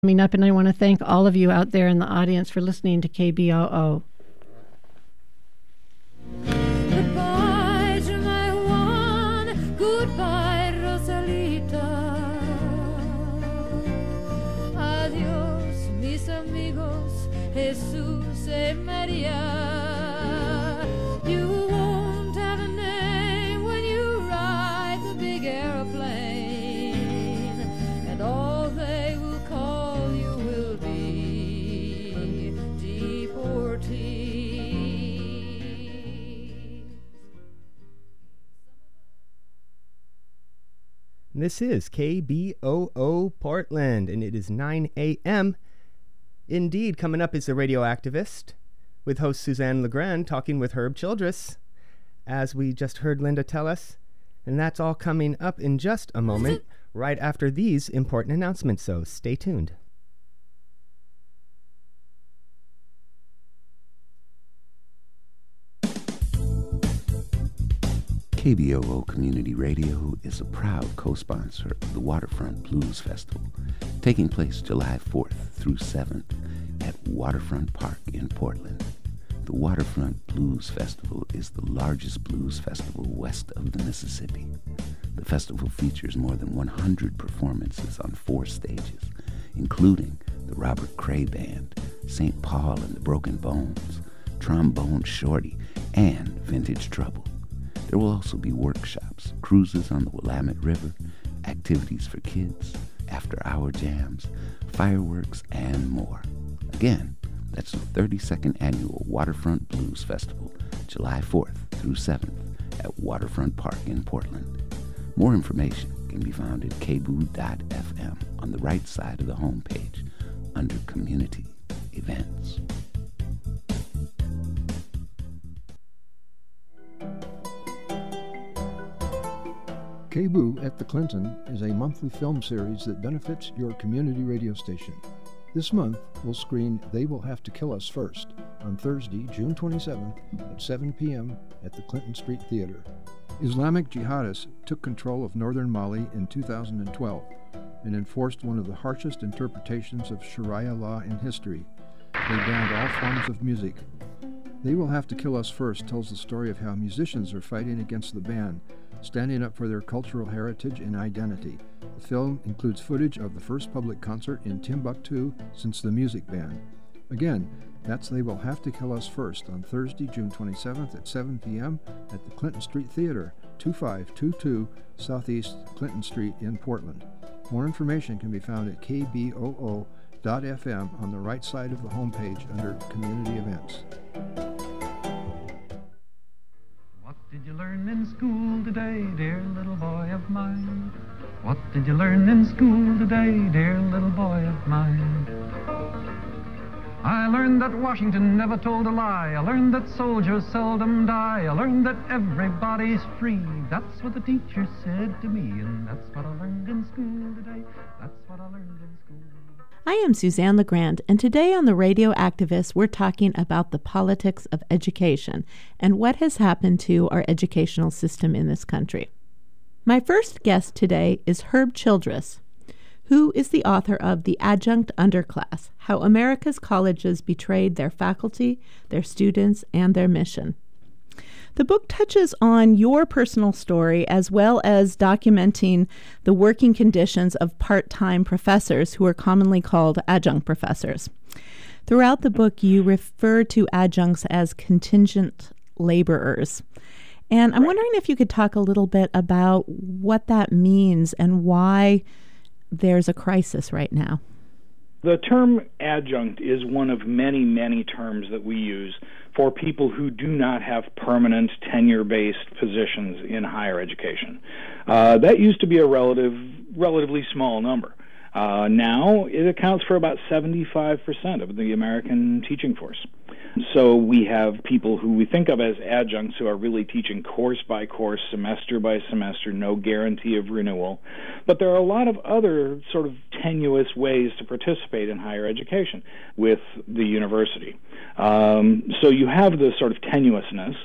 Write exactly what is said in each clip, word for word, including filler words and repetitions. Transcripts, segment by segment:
Coming up, and I want to thank all of you out there in the audience for listening to K B O O. Goodbye to my one, goodbye Rosalita. Adios mis amigos, Jesus y Maria. You won't have a name when you ride the big airplane, and all they will call you will be deportees. This is K B O O Portland, and it is nine a.m. Indeed, coming up is The Radio Activist, with host Suzanne LeGrand talking with Herb Childress, as we just heard Linda tell us. And that's all coming up in just a moment, right after these important announcements, so stay tuned. K B O O Community Radio is a proud co-sponsor of the Waterfront Blues Festival, taking place July fourth through seventh at Waterfront Park in Portland. The Waterfront Blues Festival is the largest blues festival west of the Mississippi. The festival features more than one hundred performances on four stages, including the Robert Cray Band, Saint Paul and the Broken Bones, Trombone Shorty, and Vintage Trouble. There will also be workshops, cruises on the Willamette River, activities for kids, after-hour jams, fireworks, and more. Again, that's the thirty-second Annual Waterfront Blues Festival, July fourth through seventh at Waterfront Park in Portland. More information can be found at k b o o dot f m on the right side of the homepage under Community Events. K B O O at the Clinton is a monthly film series that benefits your community radio station. This month, we'll screen They Will Have to Kill Us First on Thursday, June twenty-seventh at seven p.m. at the Clinton Street Theater. Islamic jihadists took control of northern Mali in two thousand twelve and enforced one of the harshest interpretations of Sharia law in history. They banned all forms of music. They Will Have to Kill Us First tells the story of how musicians are fighting against the ban, standing up for their cultural heritage and identity. The film includes footage of the first public concert in Timbuktu since the music ban. Again, that's They Will Have to Kill Us First on Thursday, June twenty-seventh at seven p.m. at the Clinton Street Theater, twenty-five twenty-two Southeast Clinton Street in Portland. More information can be found at k b o o dot f m on the right side of the homepage under Community Events. What did you learn in school today, dear little boy of mine? What did you learn in school today, dear little boy of mine? I learned that Washington never told a lie. I learned that soldiers seldom die. I learned that everybody's free. That's what the teacher said to me, and that's what I learned in school today. That's what I learned in school. I am Suzanne LeGrand, and today on The Radio Activist, we're talking about the politics of education and what has happened to our educational system in this country. My first guest today is Herb Childress, who is the author of The Adjunct Underclass: How America's Colleges Betrayed Their Faculty, Their Students, and Their Mission. The book touches on your personal story as well as documenting the working conditions of part-time professors who are commonly called adjunct professors. Throughout the book, you refer to adjuncts as contingent laborers. And I'm wondering if you could talk a little bit about what that means and why there's a crisis right now. The term adjunct is one of many, many terms that we use for people who do not have permanent tenure-based positions in higher education. Uh, that used to be a relative, relatively small number. Uh, now it accounts for about seventy-five percent of the American teaching force. So we have people who we think of as adjuncts who are really teaching course by course, semester by semester, no guarantee of renewal. But there are a lot of other sort of tenuous ways to participate in higher education with the university. Um, so you have the sort of tenuousness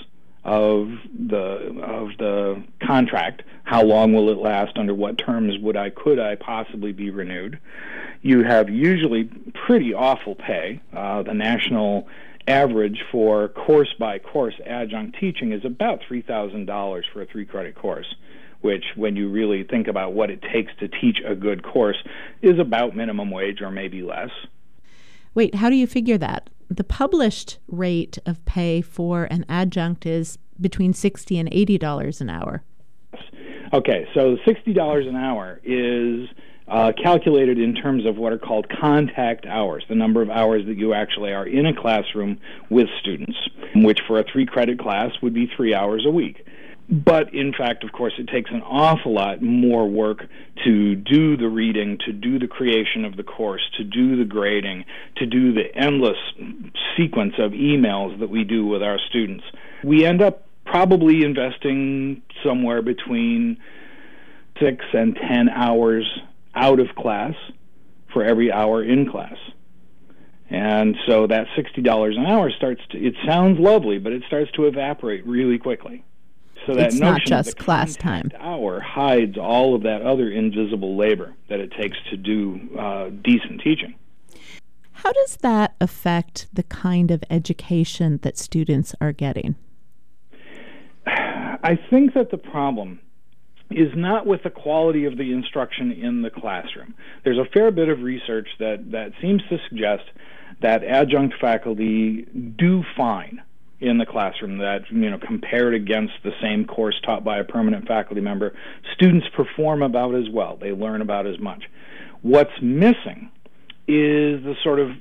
of the of the contract. How long will it last? Under what terms would I could I possibly be renewed? You have usually pretty awful pay. Uh, the national average for course-by-course adjunct teaching is about three thousand dollars for a three-credit course, which, when you really think about what it takes to teach a good course, is about minimum wage or maybe less. Wait, how do you figure that? The published rate of pay for an adjunct is between sixty dollars and eighty dollars an hour. Okay, so sixty dollars an hour is uh, calculated in terms of what are called contact hours, the number of hours that you actually are in a classroom with students, which for a three-credit class would be three hours a week. But, in fact, of course, it takes an awful lot more work to do the reading, to do the creation of the course, to do the grading, to do the endless sequence of emails that we do with our students. We end up probably investing somewhere between six and ten hours out of class for every hour in class. And so that sixty dollars an hour starts to, it sounds lovely, but it starts to evaporate really quickly. So that it's notion not just of the class time. Hour hides all of that other invisible labor that it takes to do uh, decent teaching. How does that affect the kind of education that students are getting? I think that the problem is not with the quality of the instruction in the classroom. There's a fair bit of research that, that seems to suggest that adjunct faculty do fine in the classroom, that, you know, compared against the same course taught by a permanent faculty member, students perform about as well. They learn about as much. What's missing is the sort of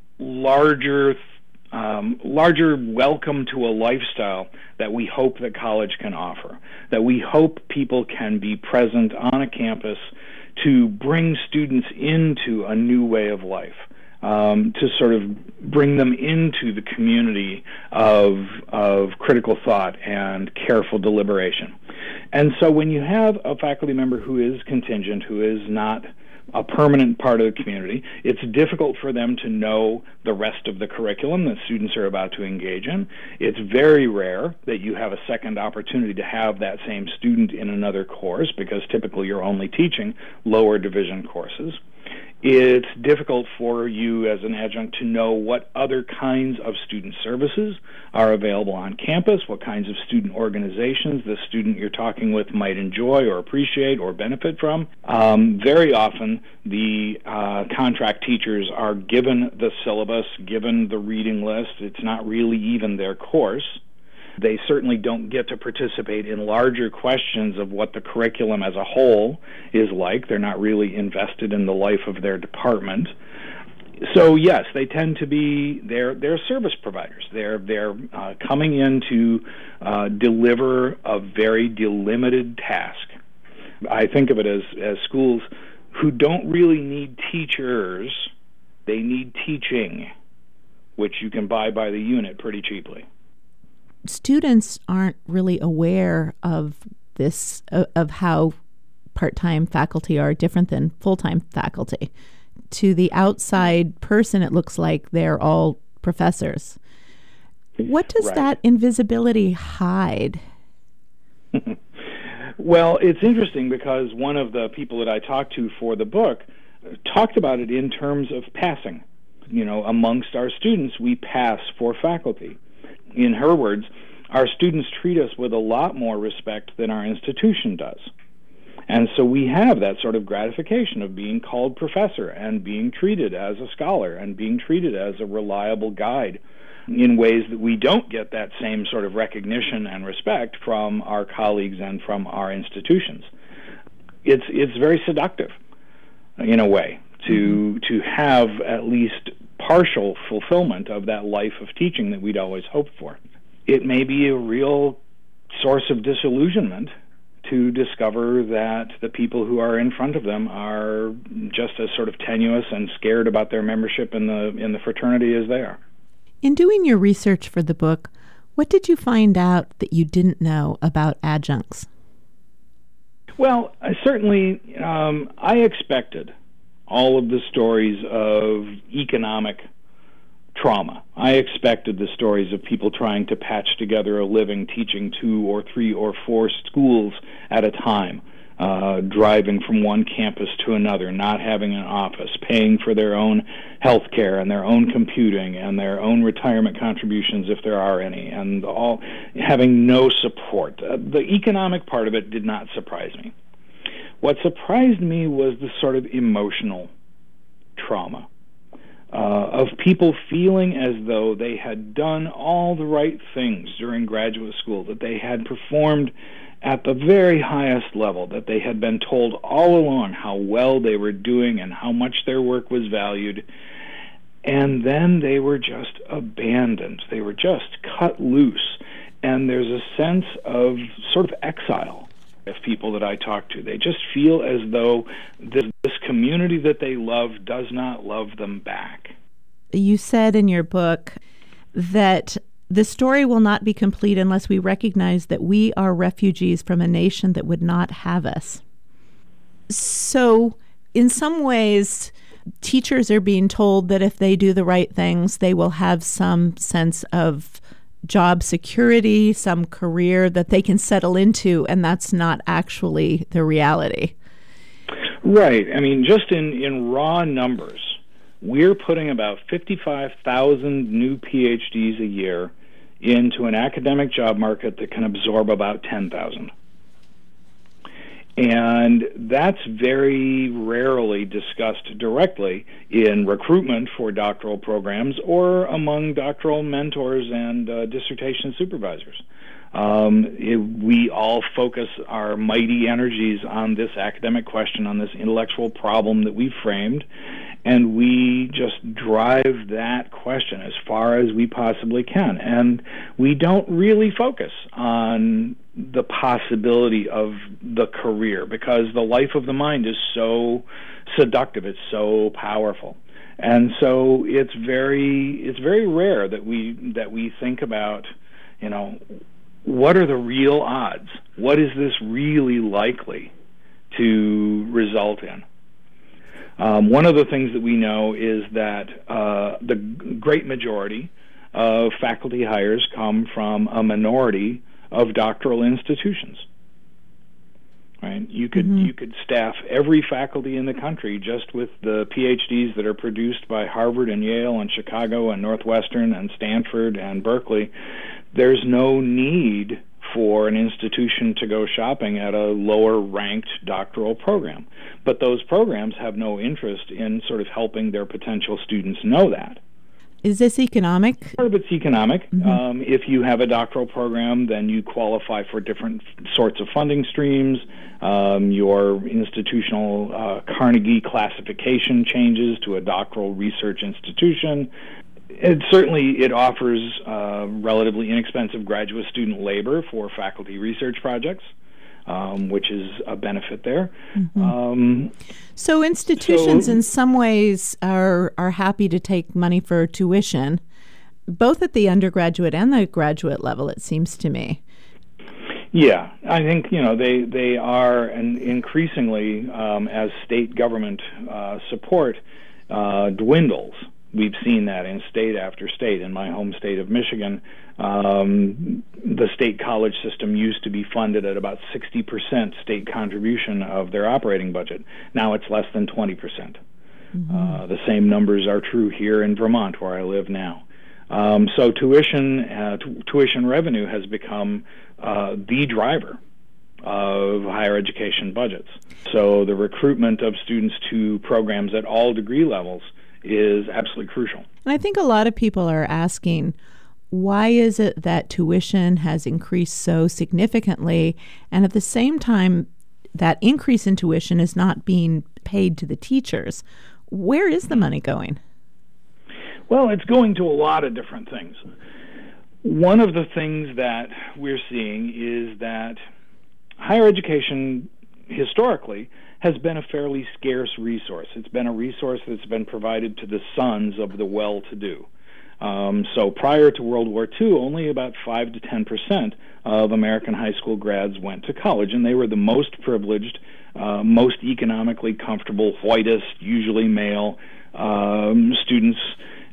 larger um, larger welcome to a lifestyle that we hope that college can offer, that we hope people can be present on a campus to bring students into a new way of life. Um, to sort of bring them into the community of of critical thought and careful deliberation. And so when you have a faculty member who is contingent, who is not a permanent part of the community, it's difficult for them to know the rest of the curriculum that students are about to engage in. It's very rare that you have a second opportunity to have that same student in another course, because typically you're only teaching lower division courses. It's difficult for you as an adjunct to know what other kinds of student services are available on campus, what kinds of student organizations the student you're talking with might enjoy or appreciate or benefit from. Um, very often, the uh, contract teachers are given the syllabus, given the reading list. It's not really even their course. They certainly don't get to participate in larger questions of what the curriculum as a whole is like. They're not really invested in the life of their department. So yes, they tend to be they're they're service providers. They're they're uh, coming in to uh, deliver a very delimited task. I think of it as as schools who don't really need teachers. They need teaching, which you can buy by the unit pretty cheaply. Students aren't really aware of this, uh, of how part-time faculty are different than full-time faculty. To the outside person, it looks like they're all professors. What does Right. that invisibility hide? Well, it's interesting because one of the people that I talked to for the book talked about it in terms of passing. You know, amongst our students, we pass for faculty. In her words, our students treat us with a lot more respect than our institution does. And so we have that sort of gratification of being called professor and being treated as a scholar and being treated as a reliable guide in ways that we don't get that same sort of recognition and respect from our colleagues and from our institutions. It's it's very seductive in a way to to have at least partial fulfillment of that life of teaching that we'd always hoped for. It may be a real source of disillusionment to discover that the people who are in front of them are just as sort of tenuous and scared about their membership in the in the fraternity as they are. In doing your research for the book, what did you find out that you didn't know about adjuncts? Well, I certainly, um, I expected all of the stories of economic trauma. I expected the stories of people trying to patch together a living teaching two or three or four schools at a time, uh, driving from one campus to another, not having an office, paying for their own health care and their own computing and their own retirement contributions if there are any, and all having no support. Uh, the economic part of it did not surprise me. What surprised me was the sort of emotional trauma uh, of people feeling as though they had done all the right things during graduate school, that they had performed at the very highest level, that they had been told all along how well they were doing and how much their work was valued, and then they were just abandoned. They were just cut loose, and there's a sense of sort of exile of people that I talk to. They just feel as though this, this community that they love does not love them back. You said in your book that the story will not be complete unless we recognize that we are refugees from a nation that would not have us. So, in some ways, teachers are being told that if they do the right things, they will have some sense of job security, some career that they can settle into, and that's not actually the reality. Right. I mean, just in, in raw numbers, we're putting about fifty-five thousand new P H Ds a year into an academic job market that can absorb about ten thousand. And that's very rarely discussed directly in recruitment for doctoral programs or among doctoral mentors and uh, dissertation supervisors. Um, it, we all focus our mighty energies on this academic question, on this intellectual problem that we've framed, and we just drive that question as far as we possibly can. And we don't really focus on the possibility of the career, because the life of the mind is so seductive, it's so powerful. And so it's very it's very rare that we that we think about, you know, what are the real odds? What is this really likely to result in? Um, one of the things that we know is that uh, the great majority of faculty hires come from a minority of doctoral institutions. Right? You could mm-hmm. you could staff every faculty in the country just with the P H Ds that are produced by Harvard and Yale and Chicago and Northwestern and Stanford and Berkeley. There's no need for an institution to go shopping at a lower-ranked doctoral program. But those programs have no interest in sort of helping their potential students know that. Is this economic? Part of it's economic. Mm-hmm. Um, if you have a doctoral program, then you qualify for different sorts of funding streams. Um, your institutional uh, Carnegie classification changes to a doctoral research institution. It certainly it offers uh, relatively inexpensive graduate student labor for faculty research projects, um, which is a benefit there. Mm-hmm. Um, so institutions so, in some ways are, are happy to take money for tuition, both at the undergraduate and the graduate level, it seems to me. Yeah, I think, you know, they, they are, and increasingly um, as state government uh, support uh, dwindles. We've seen that in state after state. In my home state of Michigan, um, the state college system used to be funded at about sixty percent state contribution of their operating budget. Now it's less than twenty percent. Mm-hmm. Uh, the same numbers are true here in Vermont, where I live now. Um, so tuition, uh, t- tuition revenue has become uh, the driver of higher education budgets. So the recruitment of students to programs at all degree levels is absolutely crucial. And I think a lot of people are asking, why is it that tuition has increased so significantly, and at the same time that increase in tuition is not being paid to the teachers? Where is the money going? Well, it's going to a lot of different things. One of the things that we're seeing is that higher education historically has been a fairly scarce resource. It's been a resource that's been provided to the sons of the well-to-do. Um, so prior to World War Two, only about five to ten percent of American high school grads went to college, and they were the most privileged, uh, most economically comfortable, whitest, usually male um, students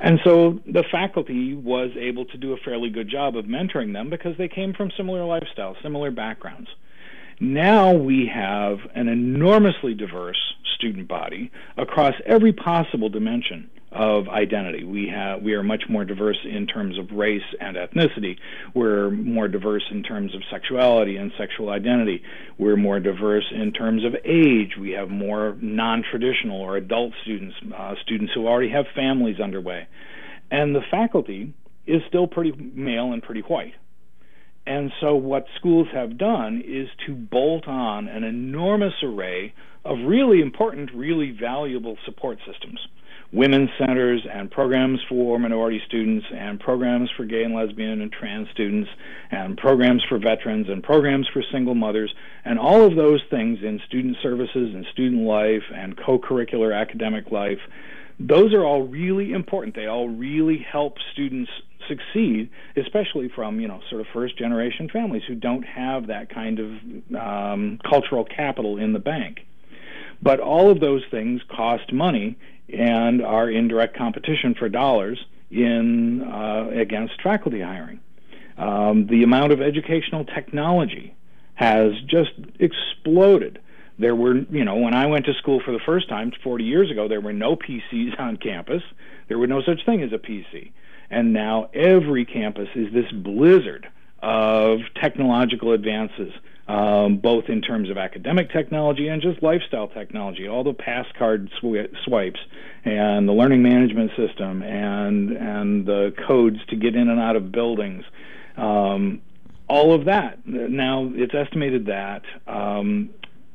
And so the faculty was able to do a fairly good job of mentoring them because they came from similar lifestyles, similar backgrounds. Now we have an enormously diverse student body across every possible dimension of identity. We have we are much more diverse in terms of race and ethnicity. We're more diverse in terms of sexuality and sexual identity. We're more diverse in terms of age. We have more non-traditional or adult students, uh, students who already have families underway. And the faculty is still pretty male and pretty white. And so what schools have done is to bolt on an enormous array of really important, really valuable support systems. Women's centers and programs for minority students and programs for gay and lesbian and trans students and programs for veterans and programs for single mothers, and all of those things in student services and student life and co-curricular academic life. Those are all really important. They all really help students succeed, especially from, you know, sort of first-generation families who don't have that kind of um, cultural capital in the bank. But all of those things cost money and are in direct competition for dollars in uh, against faculty hiring. Um, the amount of educational technology has just exploded. There were, you know, when I went to school for the first time forty years ago, there were no P Cs on campus. There were no such thing as a P C. And now every campus is this blizzard of technological advances, um, both in terms of academic technology and just lifestyle technology. All the pass card sw- swipes and the learning management system and and the codes to get in and out of buildings. Um, all of that. Now, it's estimated that um,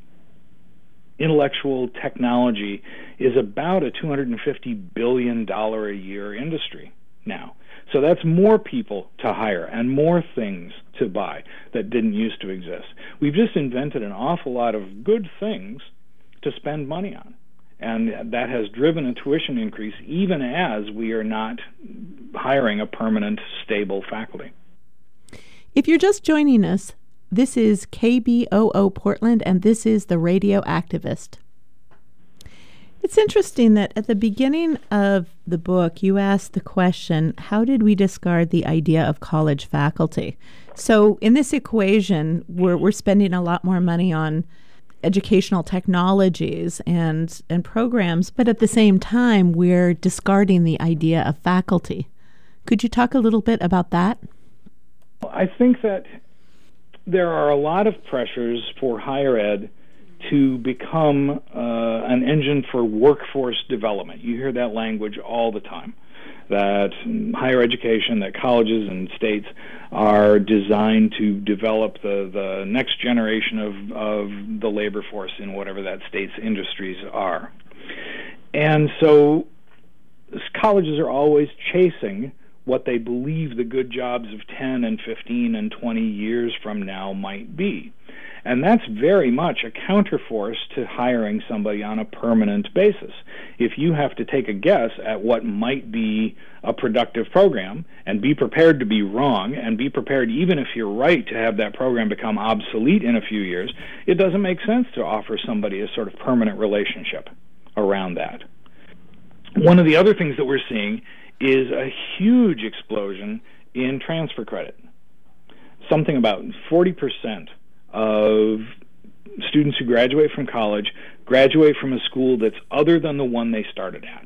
intellectual technology is about a two hundred fifty billion dollars a year industry now. So that's more people to hire and more things to buy that didn't used to exist. We've just invented an awful lot of good things to spend money on. And that has driven a tuition increase even as we are not hiring a permanent, stable faculty. If you're just joining us, this is K B O O Portland, and this is The Radio Activist. It's interesting that at the beginning of the book, you asked the question, how did we discard the idea of college faculty? So in this equation, we're, we're spending a lot more money on educational technologies and, and programs, but at the same time, we're discarding the idea of faculty. Could you talk a little bit about that? I think that there are a lot of pressures for higher ed to become uh, an engine for workforce development. You hear that language all the time, that higher education, that colleges and states are designed to develop the, the next generation of, of the labor force in whatever that state's industries are. And so colleges are always chasing what they believe the good jobs of ten and fifteen and twenty years from now might be. And that's very much a counterforce to hiring somebody on a permanent basis. If you have to take a guess at what might be a productive program and be prepared to be wrong and be prepared, even if you're right, to have that program become obsolete in a few years, it doesn't make sense to offer somebody a sort of permanent relationship around that. One of the other things that we're seeing is a huge explosion in transfer credit. Something about forty percent of students who graduate from college graduate from a school that's other than the one they started at.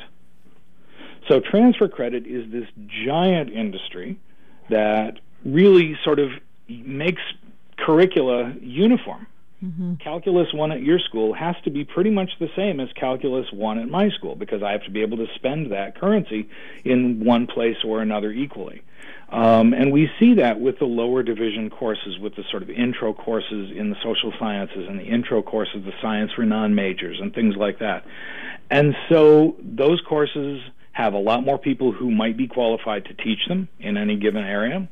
So transfer credit is this giant industry that really sort of makes curricula uniform. Mm-hmm. Calculus one at your school has to be pretty much the same as Calculus one at my school because I have to be able to spend that currency in one place or another equally. Um, and we see that with the lower division courses, with the sort of intro courses in the social sciences and the intro courses, the science for non-majors and things like that. And so those courses have a lot more people who might be qualified to teach them in any given area.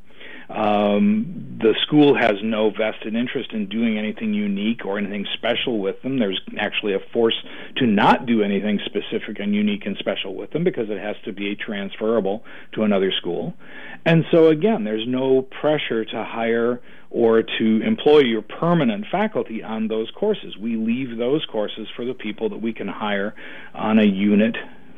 Um, the school has no vested interest in doing anything unique or anything special with them. There's actually a force to not do anything specific and unique and special with them because it has to be transferable to another school. And so, again, there's no pressure to hire or to employ your permanent faculty on those courses. We leave those courses for the people that we can hire on a unit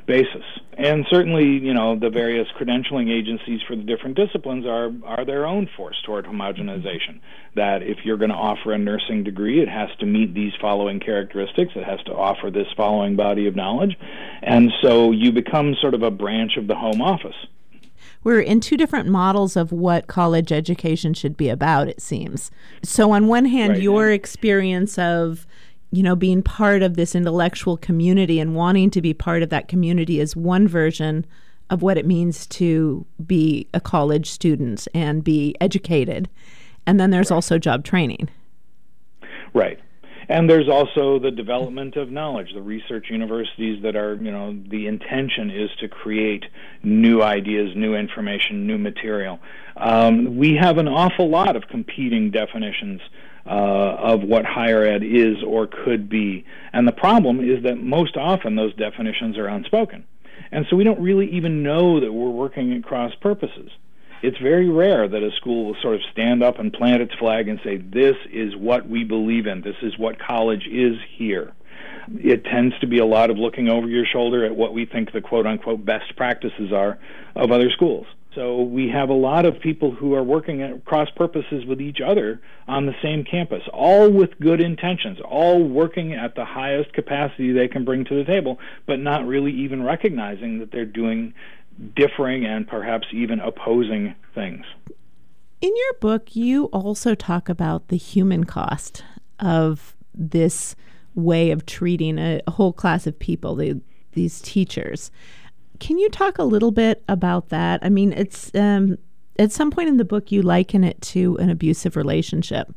basis. And certainly, you know, the various credentialing agencies for the different disciplines are, are their own force toward homogenization. That if you're going to offer a nursing degree, it has to meet these following characteristics. It has to offer this following body of knowledge. And so you become sort of a branch of the home office. We're in two different models of what college education should be about, it seems. So on one hand, Right. your experience of, you know, being part of this intellectual community and wanting to be part of that community is one version of what it means to be a college student and be educated. And then there's Right. also job training. Right. And there's also the development of knowledge, the research universities that are, you know, the intention is to create new ideas, new information, new material. Um, we have an awful lot of competing definitions uh, of what higher ed is or could be. And the problem is that most often those definitions are unspoken. And so we don't really even know that we're working at cross purposes. It's very rare that a school will sort of stand up and plant its flag and say, this is what we believe in, this is what college is here. It tends to be a lot of looking over your shoulder at what we think the quote-unquote best practices are of other schools. So we have a lot of people who are working at cross purposes with each other on the same campus, all with good intentions, all working at the highest capacity they can bring to the table, but not really even recognizing that they're doing differing and perhaps even opposing things. In your book, you also talk about the human cost of this way of treating a, a whole class of people, the, these teachers. Can you talk a little bit about that? I mean, it's um, at some point in the book, you liken it to an abusive relationship.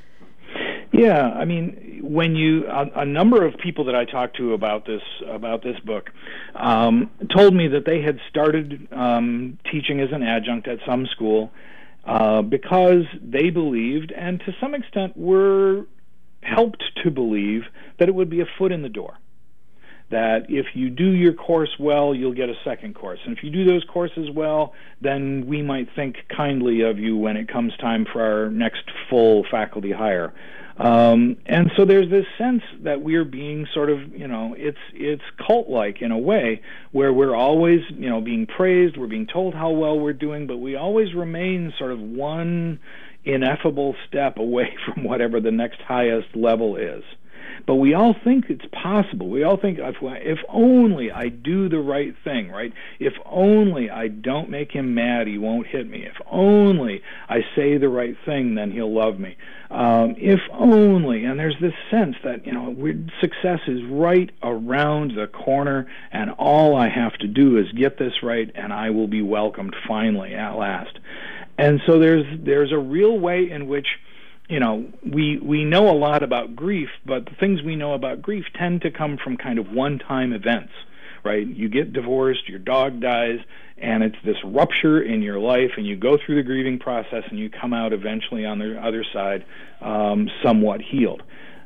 Yeah, I mean, when you a, a number of people that I talked to about this about this book um, told me that they had started um, teaching as an adjunct at some school uh, because they believed, and to some extent were helped to believe, that it would be a foot in the door. That if you do your course well, you'll get a second course. And if you do those courses well, then we might think kindly of you when it comes time for our next full faculty hire. Um, and so there's this sense that we're being sort of, you know, it's it's cult-like in a way, where we're always, you know, being praised, we're being told how well we're doing, but we always remain sort of one ineffable step away from whatever the next highest level is. But we all think it's possible. We all think, if, if only I do the right thing, right? If only I don't make him mad, he won't hit me. If only I say the right thing, then he'll love me. Um, if only, and there's this sense that, you know, we're, success is right around the corner, and all I have to do is get this right, and I will be welcomed finally at last. And so there's there's a real way in which, you know, we we know a lot about grief, but the things we know about grief tend to come from kind of one-time events, right? You get divorced, your dog dies, and it's this rupture in your life, and you go through the grieving process, and you come out eventually on the other side um, somewhat healed.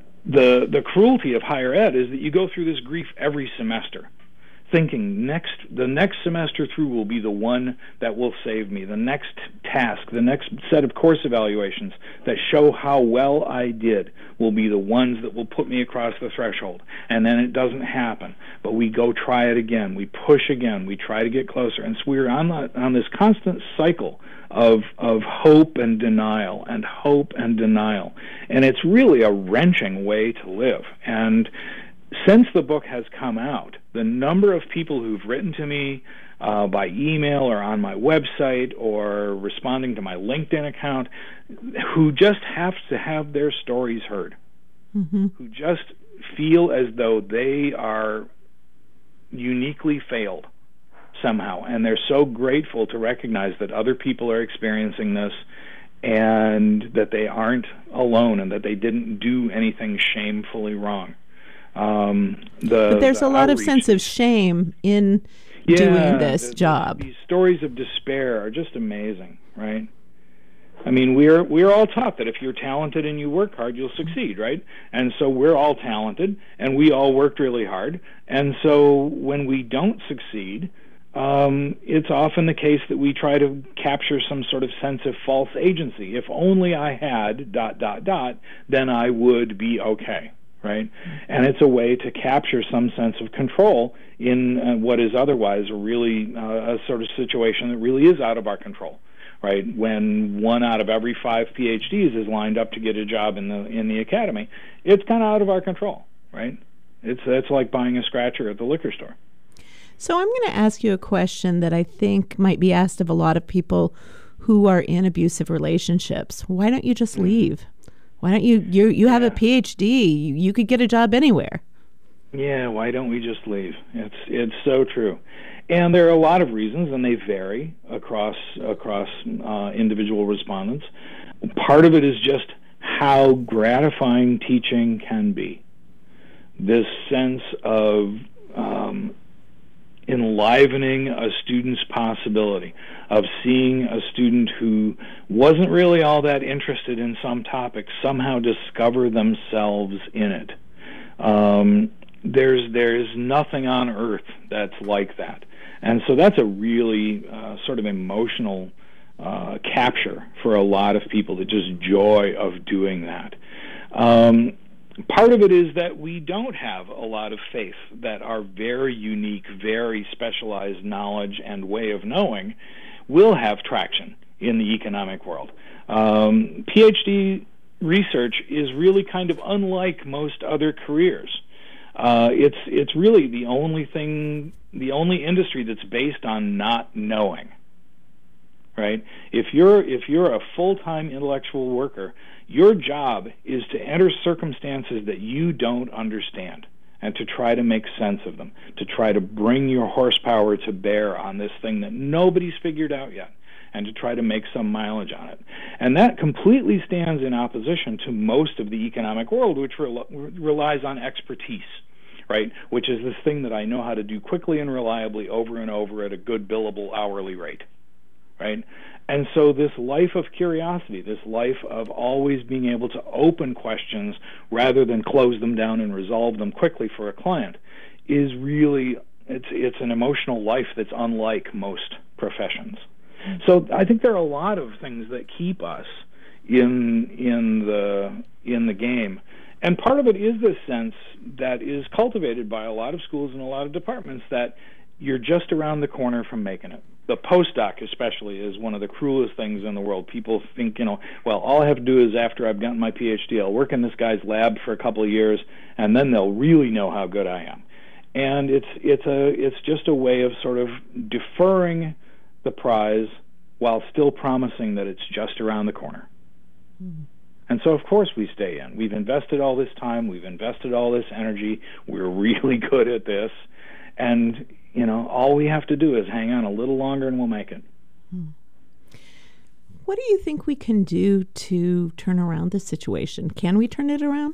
The the cruelty of higher ed is that you go through this grief every semester, thinking next the next semester through will be the one that will save me. The next task, the next set of course evaluations that show how well I did will be the ones that will put me across the threshold. And then it doesn't happen. But we go try it again. We push again. We try to get closer. And so we're on the, on this constant cycle of of hope and denial and hope and denial. And it's really a wrenching way to live. And since the book has come out, the number of people who've written to me uh, by email or on my website or responding to my LinkedIn account who just have to have their stories heard, mm-hmm. who just feel as though they are uniquely failed somehow, and they're so grateful to recognize that other people are experiencing this and that they aren't alone and that they didn't do anything shamefully wrong. Um, the, but there's the a lot outreach. of sense of shame in yeah, doing this the, job. The, these stories of despair are just amazing, right? I mean, we're we're all taught that if you're talented and you work hard, you'll succeed, right? And so we're all talented, and we all worked really hard. And so when we don't succeed, um, it's often the case that we try to capture some sort of sense of false agency. If only I had dot dot dot, then I would be okay. right? And it's a way to capture some sense of control in uh, what is otherwise a really uh, a sort of situation that really is out of our control, right? When one out of every five P H Ds is lined up to get a job in the in the academy, it's kind of out of our control, right? It's it's like buying a scratcher at the liquor store. So I'm going to ask you a question that I think might be asked of a lot of people who are in abusive relationships. Why don't you just leave? Why don't you, you, you have yeah. a P H D, you, you could get a job anywhere. Yeah, why don't we just leave? It's it's so true. And there are a lot of reasons, and they vary across, across uh, individual respondents. Part of it is just how gratifying teaching can be. This sense of um, enlivening a student's possibility, of seeing a student who wasn't really all that interested in some topic somehow discover themselves in it. Um, there's there's nothing on earth that's like that. And so that's a really uh, sort of emotional uh, capture for a lot of people, the just joy of doing that. Um, Part of it is that we don't have a lot of faith that our very unique, very specialized knowledge and way of knowing will have traction in the economic world. Um, P H D research is really kind of unlike most other careers. Uh, it's it's really the only thing, the only industry that's based on not knowing. Right? If you're if you're a full-time intellectual worker, your job is to enter circumstances that you don't understand and to try to make sense of them, to try to bring your horsepower to bear on this thing that nobody's figured out yet, and to try to make some mileage on it. And that completely stands in opposition to most of the economic world, which rel- relies on expertise, right? Which is this thing that I know how to do quickly and reliably over and over at a good billable hourly rate, right? And so this life of curiosity, this life of always being able to open questions rather than close them down and resolve them quickly for a client, is really, it's it's an emotional life that's unlike most professions. So I think there are a lot of things that keep us in in the in the game. And part of it is this sense that is cultivated by a lot of schools and a lot of departments that you're just around the corner from making it. The postdoc especially is one of the cruelest things in the world. People think, you know, well, all I have to do is after I've gotten my P H D, I'll work in this guy's lab for a couple of years, and then they'll really know how good I am. And it's it's a it's just a way of sort of deferring the prize while still promising that it's just around the corner. Mm-hmm. And so, of course, we stay in. We've invested all this time. We've invested all this energy. We're really good at this. And, you know, all we have to do is hang on a little longer and we'll make it. Hmm. What do you think we can do to turn around this situation? Can we turn it around?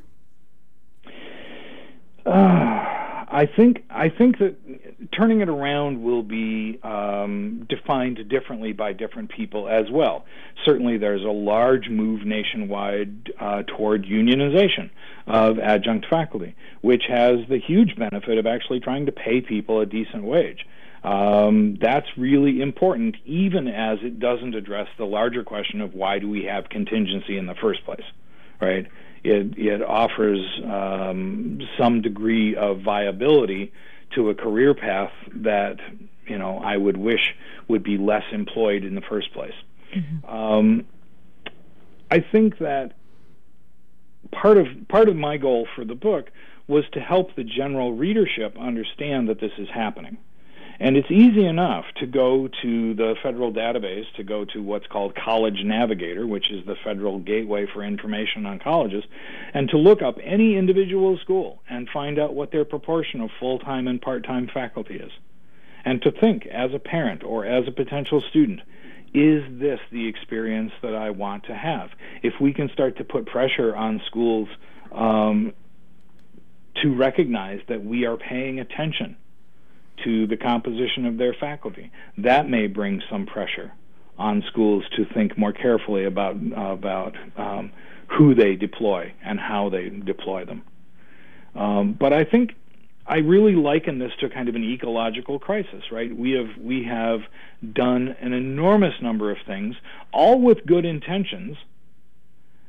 Uh, I think I think that turning it around will be um, defined differently by different people as well. Certainly there's a large move nationwide uh, toward unionization of adjunct faculty, which has the huge benefit of actually trying to pay people a decent wage. Um, that's really important, even as it doesn't address the larger question of why do we have contingency in the first place, right? It, it offers um, some degree of viability to a career path that, you know, I would wish would be less employed in the first place. Mm-hmm. Um, I think that part of part of my goal for the book was to help the general readership understand that this is happening. And it's easy enough to go to the federal database, to go to what's called College Navigator, which is the federal gateway for information on colleges, and to look up any individual school and find out what their proportion of full-time and part-time faculty is. And to think, as a parent or as a potential student, is this the experience that I want to have? If we can start to put pressure on schools um, to recognize that we are paying attention to the composition of their faculty, that may bring some pressure on schools to think more carefully about uh, about um, who they deploy and how they deploy them. Um, but I think I really liken this to kind of an ecological crisis, right? We have we have done an enormous number of things, all with good intentions,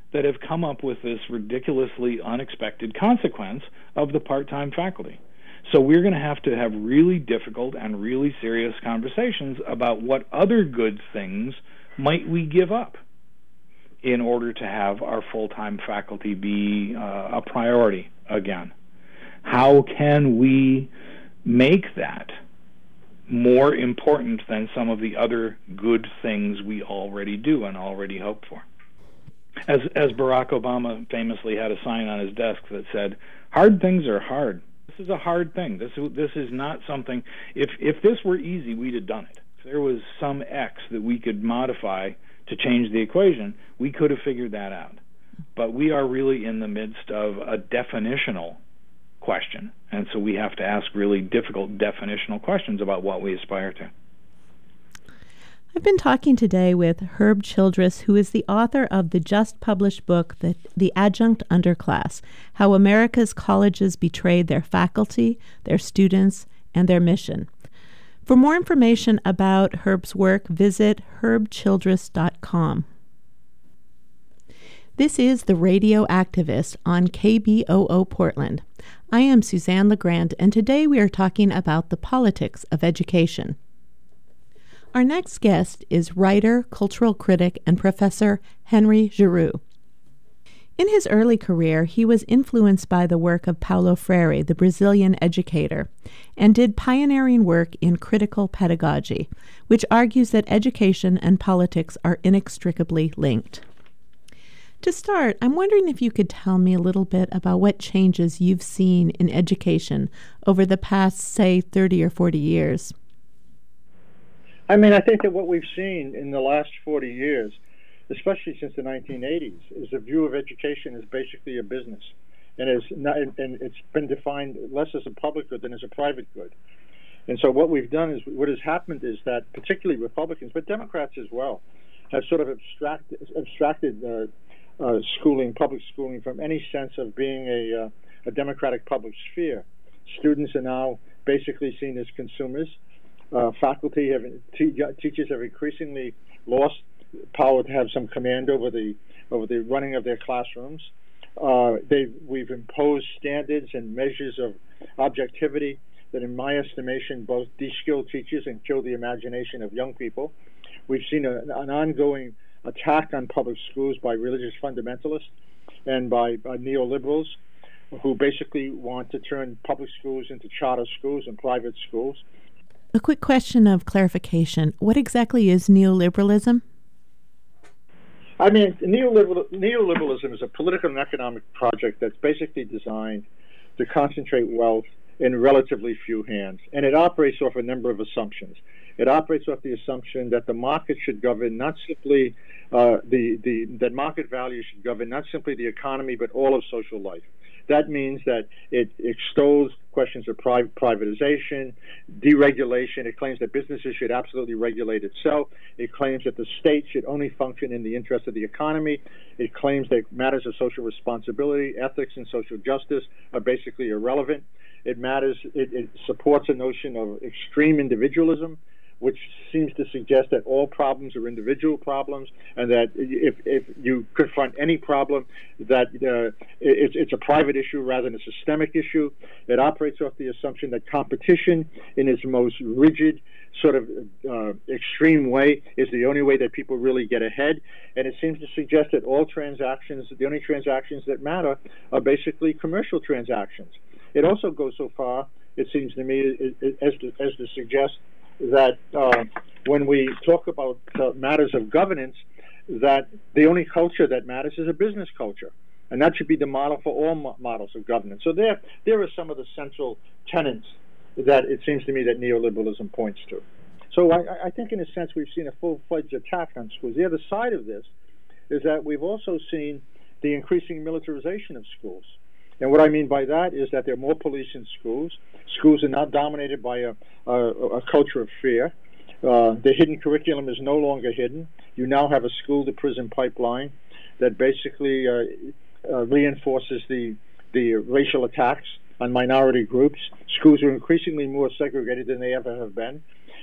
that have come up with this ridiculously unexpected consequence of the part-time faculty. So we're going to have to have really difficult and really serious conversations about what other good things might we give up in order to have our full-time faculty be uh, a priority again. How can we make that more important than some of the other good things we already do and already hope for? As, as Barack Obama famously had a sign on his desk that said, "Hard things are hard." This is a hard thing. This, this is not something, if, if this were easy, we'd have done it. If there was some X that we could modify to change the equation, we could have figured that out. But we are really in the midst of a definitional question, and so we have to ask really difficult definitional questions about what we aspire to. I've been talking today with Herb Childress, who is the author of the just-published book, The, the Adjunct Underclass, How America's Colleges Betrayed Their Faculty, Their Students, and Their Mission. For more information about Herb's work, visit herb childress dot com. This is The Radio Activist on K B O O Portland. I am Suzanne LeGrand, and today we are talking about the politics of education. Our next guest is writer, cultural critic, and professor Henry Giroux. In his early career, he was influenced by the work of Paulo Freire, the Brazilian educator, and did pioneering work in critical pedagogy, which argues that education and politics are inextricably linked. To start, I'm wondering if you could tell me a little bit about what changes you've seen in education over the past, say, thirty or forty years. I mean, I think that what we've seen in the last forty years, especially since the nineteen eighties, is a view of education as basically a business, and is not, and it's been defined less as a public good than as a private good. And so what we've done is, what has happened is that particularly Republicans, but Democrats as well, have sort of abstract, abstracted uh, uh, schooling, public schooling, from any sense of being a, uh, a democratic public sphere. Students are now basically seen as consumers. Uh, faculty have, te- teachers have increasingly lost power to have some command over the over the running of their classrooms. Uh, they we've imposed standards and measures of objectivity that, in my estimation, both de-skill teachers and kill the imagination of young people. We've seen a, an ongoing attack on public schools by religious fundamentalists and by, by neoliberals, who basically want to turn public schools into charter schools and private schools. A quick question of clarification. What exactly is neoliberalism? I mean, neoliberal, neoliberalism is a political and economic project that's basically designed to concentrate wealth in relatively few hands. And it operates off a number of assumptions. It operates off the assumption that the market should govern not simply uh, the, the that market value should govern not simply the economy, but all of social life. That means that it extols questions of pri- privatization, deregulation. It claims that businesses should absolutely regulate itself. It claims that the state should only function in the interest of the economy. It claims that matters of social responsibility, ethics, and social justice are basically irrelevant. It matters. It, it supports a notion of extreme individualism, which seems to suggest that all problems are individual problems, and that if, if you confront any problem, that uh, it's, it's a private issue rather than a systemic issue. It operates off the assumption that competition in its most rigid, sort of uh, extreme way is the only way that people really get ahead. And it seems to suggest that all transactions, the only transactions that matter, are basically commercial transactions. It also goes so far, it seems to me, as to, as to suggest that uh, when we talk about uh, matters of governance, that the only culture that matters is a business culture. And that should be the model for all mo- models of governance. So there, there are some of the central tenets that it seems to me that neoliberalism points to. So I, I think in a sense we've seen a full-fledged attack on schools. The other side of this is that we've also seen the increasing militarization of schools. And what I mean by that is that there are more police in schools. Schools are now dominated by a, a, a culture of fear. Uh, the hidden curriculum is no longer hidden. You now have a school-to-prison pipeline that basically uh, uh, reinforces the, the racial attacks on minority groups. Schools are increasingly more segregated than they ever have been.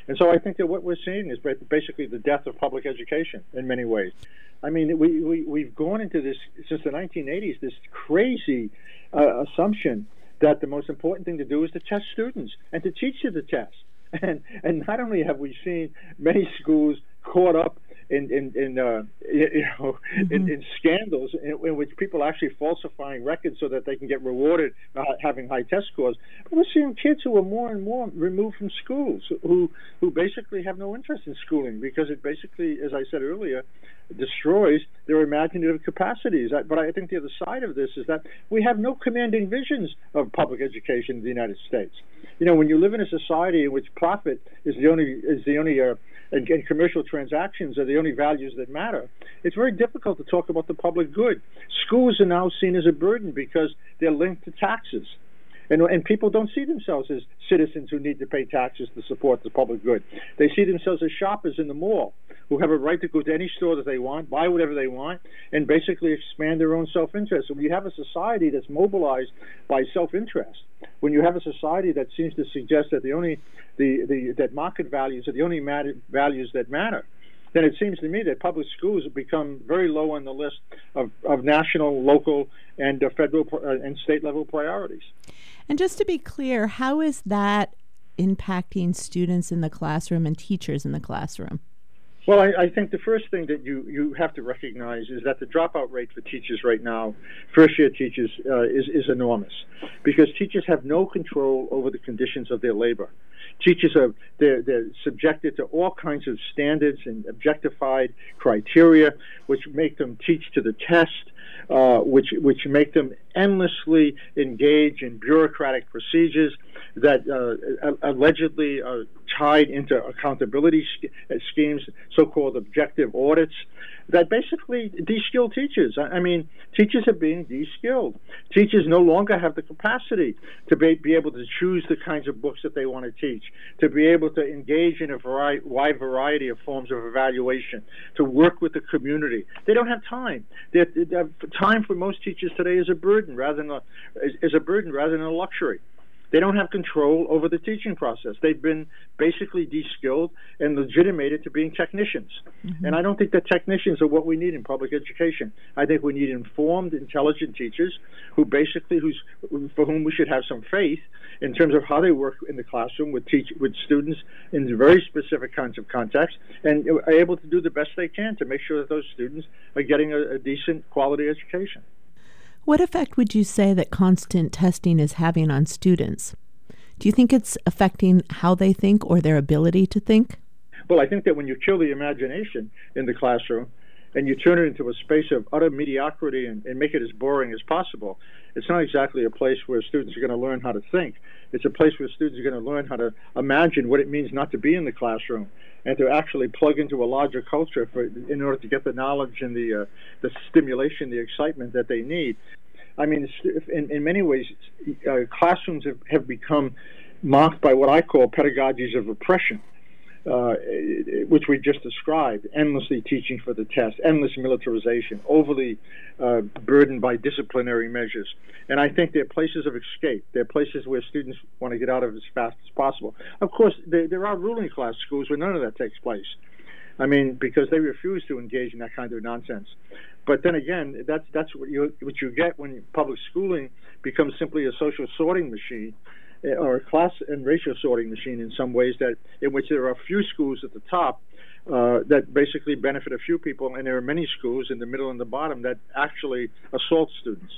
And so I think that what we're seeing is basically the death of public education in many ways. I mean, we, we, we've gone into this, since the nineteen eighties, this crazy uh, assumption that the most important thing to do is to test students and to teach you the test. And, and not only have we seen many schools caught up in in in uh, you know mm-hmm. in, in scandals in, in which people are actually falsifying records so that they can get rewarded for having high test scores. But we're seeing kids who are more and more removed from schools, who who basically have no interest in schooling because it basically, as I said earlier, destroys their imaginative capacities. But I think the other side of this is that we have no commanding visions of public education in the United States. You know, when you live in a society in which profit is the only is the only uh, and, and commercial transactions are the only values that matter, it's very difficult to talk about the public good. Schools are now seen as a burden because they're linked to taxes. And, and people don't see themselves as citizens who need to pay taxes to support the public good. They see themselves as shoppers in the mall who have a right to go to any store that they want, buy whatever they want, and basically expand their own self-interest. So when you have a society that's mobilized by self-interest, when you have a society that seems to suggest that the only the, the that market values are the only matter, values that matter, then it seems to me that public schools have become very low on the list of, of national, local, and uh, federal uh, and state level priorities. And just to be clear, how is that impacting students in the classroom and teachers in the classroom? Well, I, I think the first thing that you, you have to recognize is that the dropout rate for teachers right now, first-year teachers, uh, is, is enormous because teachers have no control over the conditions of their labor. Teachers are they're, they're subjected to all kinds of standards and objectified criteria, which make them teach to the test, uh, which which make them endlessly engage in bureaucratic procedures that uh, allegedly are tied into accountability schemes, so-called objective audits, that basically de-skill teachers. I mean, teachers are being de-skilled. Teachers no longer have the capacity to be, be able to choose the kinds of books that they want to teach, to be able to engage in a variety, wide variety of forms of evaluation, to work with the community. They don't have time. They're, they're, time for most teachers today is a burden rather than a, is, is a burden rather than a luxury. They don't have control over the teaching process. They've been basically de-skilled and legitimated to being technicians. Mm-hmm. And I don't think that technicians are what we need in public education. I think we need informed, intelligent teachers who basically, who's, for whom we should have some faith in terms of how they work in the classroom with teach, with students in very specific kinds of contexts, and are able to do the best they can to make sure that those students are getting a, a decent quality education. What effect would you say that constant testing is having on students? Do you think it's affecting how they think or their ability to think? Well, I think that when you kill the imagination in the classroom and you turn it into a space of utter mediocrity and, and make it as boring as possible, it's not exactly a place where students are going to learn how to think. It's a place where students are going to learn how to imagine what it means not to be in the classroom and to actually plug into a larger culture for, in order to get the knowledge and the uh, the stimulation, the excitement that they need. I mean, in, in many ways, uh, classrooms have, have become marked by what I call pedagogies of repression, uh, which we just described, endlessly teaching for the test, endless militarization, overly uh, burdened by disciplinary measures. And I think they're places of escape. They're places where students want to get out of as fast as possible. Of course, there, there are ruling class schools where none of that takes place. I mean, because they refuse to engage in that kind of nonsense. But then again, that's that's what you what you get when public schooling becomes simply a social sorting machine, or a class and racial sorting machine in some ways, that in which there are a few schools at the top uh, that basically benefit a few people, and there are many schools in the middle and the bottom that actually assault students.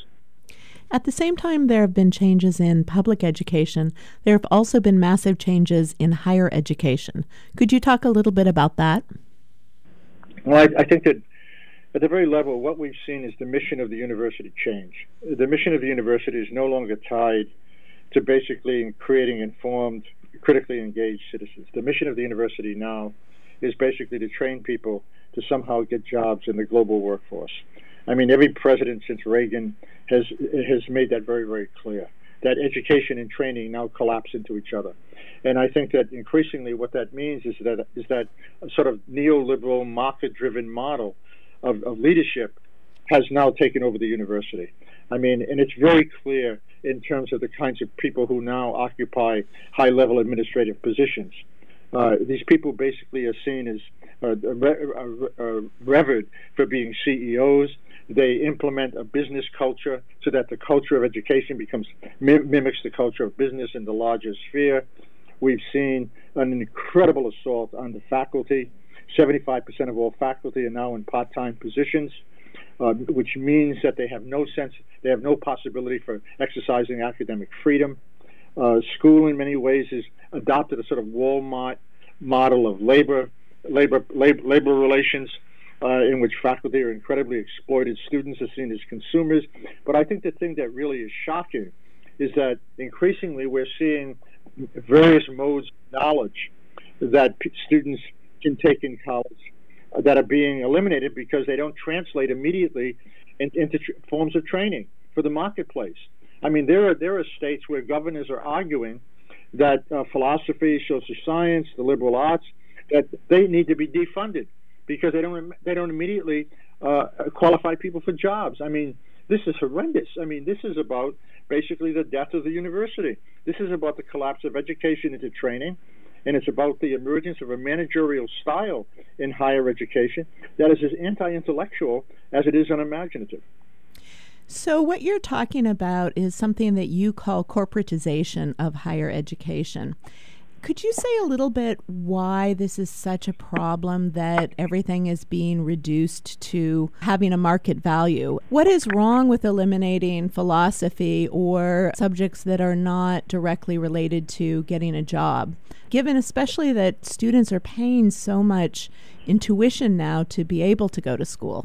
At the same time there have been changes in public education, there have also been massive changes in higher education. Could you talk a little bit about that? Well, I, I think that at the very level, what we've seen is the mission of the university change. The mission of the university is no longer tied to basically creating informed, critically engaged citizens. The mission of the university now is basically to train people to somehow get jobs in the global workforce. I mean, every president since Reagan has has made that very, very clear, that education and training now collapse into each other. And I think that increasingly what that means is that is that a sort of neoliberal, market-driven model of, of leadership has now taken over the university. I mean, and it's very clear in terms of the kinds of people who now occupy high-level administrative positions. Uh, these people basically are seen as uh, re- uh, revered for being C E Os. They implement a business culture so that the culture of education becomes mim- mimics the culture of business in the larger sphere. We've seen an incredible assault on the faculty. seventy-five percent of all faculty are now in part-time positions, uh, which means that they have no sense, they have no possibility for exercising academic freedom. Uh, school, in many ways, has adopted a sort of Walmart model of labor, labor, labor, labor relations, uh, in which faculty are incredibly exploited. Students are seen as consumers. But I think the thing that really is shocking is that increasingly we're seeing various modes of knowledge that p- students can take in college uh, that are being eliminated because they don't translate immediately in, into tr- forms of training for the marketplace. I mean, there are there are states where governors are arguing that uh, philosophy, social science, the liberal arts, that they need to be defunded because they don't they don't immediately uh, qualify people for jobs. I mean, this is horrendous. I mean, this is about basically the death of the university. This is about the collapse of education into training, and it's about the emergence of a managerial style in higher education that is as anti-intellectual as it is unimaginative. So what you're talking about is something that you call corporatization of higher education. Could you say a little bit why this is such a problem, that everything is being reduced to having a market value? What is wrong with eliminating philosophy or subjects that are not directly related to getting a job, given especially that students are paying so much in tuition now to be able to go to school?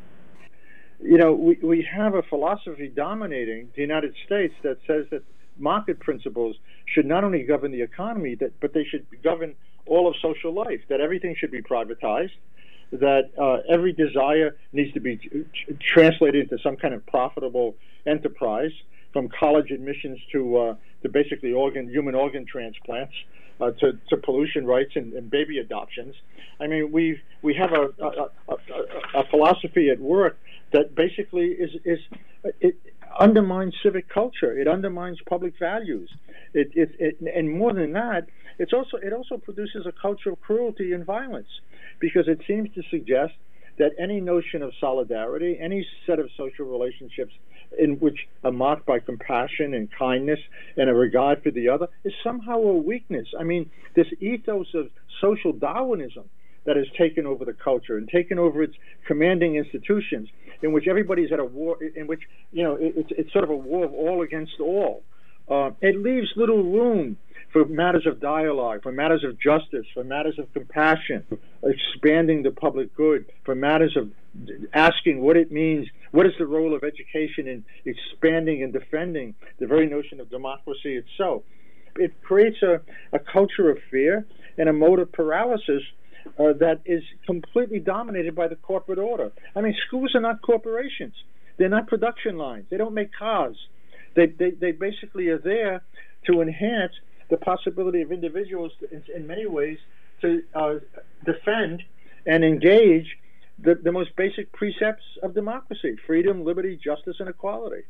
You know, we, we have a philosophy dominating the United States that says that market principles should not only govern the economy, that, but they should govern all of social life, that everything should be privatized, that uh, every desire needs to be t- translated into some kind of profitable enterprise, from college admissions to uh, to basically organ human organ transplants, uh, to, to pollution rights and, and baby adoptions. I mean, we we have a a, a, a philosophy at work that basically is is it undermines civic culture. It undermines public values. It, it, it and more than that, it's also it also produces a culture of cruelty and violence, because it seems to suggest that any notion of solidarity, any set of social relationships in which are marked by compassion and kindness and a regard for the other, is somehow a weakness. I mean, this ethos of social Darwinism that has taken over the culture and taken over its commanding institutions, in which everybody's at a war, in which, you know, it, it's, it's sort of a war of all against all. Uh, it leaves little room for matters of dialogue, for matters of justice, for matters of compassion, expanding the public good, for matters of asking what it means, what is the role of education in expanding and defending the very notion of democracy itself. It creates a, a culture of fear and a mode of paralysis uh, that is completely dominated by the corporate order. I mean, schools are not corporations. They're not production lines. They don't make cars. They, they, they basically are there to enhance the possibility of individuals, in, in many ways, to uh, defend and engage the, the most basic precepts of democracy: freedom, liberty, justice, and equality.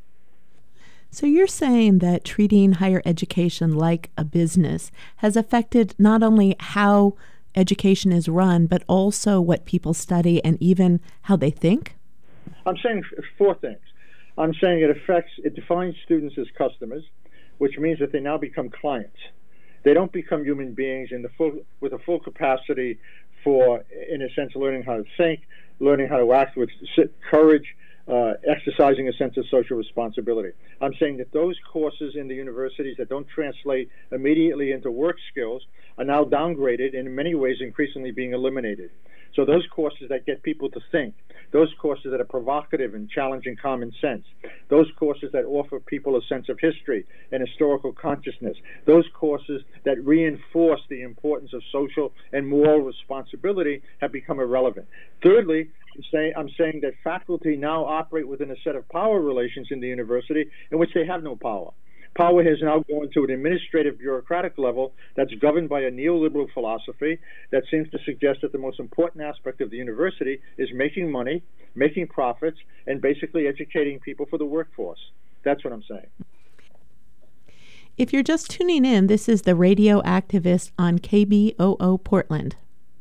So you're saying that treating higher education like a business has affected not only how education is run, but also what people study and even how they think? I'm saying four things. I'm saying it affects, it defines students as customers, which means that they now become clients. They don't become human beings in the full, with a full capacity for, in a sense, learning how to think, learning how to act with courage, uh, exercising a sense of social responsibility. I'm saying that those courses in the universities that don't translate immediately into work skills are now downgraded and in many ways increasingly being eliminated. So those courses that get people to think, those courses that are provocative and challenging common sense, those courses that offer people a sense of history and historical consciousness, those courses that reinforce the importance of social and moral responsibility have become irrelevant. Thirdly, I'm saying, I'm saying that faculty now operate within a set of power relations in the university in which they have no power. Power has now gone to an administrative bureaucratic level that's governed by a neoliberal philosophy that seems to suggest that the most important aspect of the university is making money, making profits, and basically educating people for the workforce. That's what I'm saying. If you're just tuning in, this is the Radio Activist on K B O O Portland.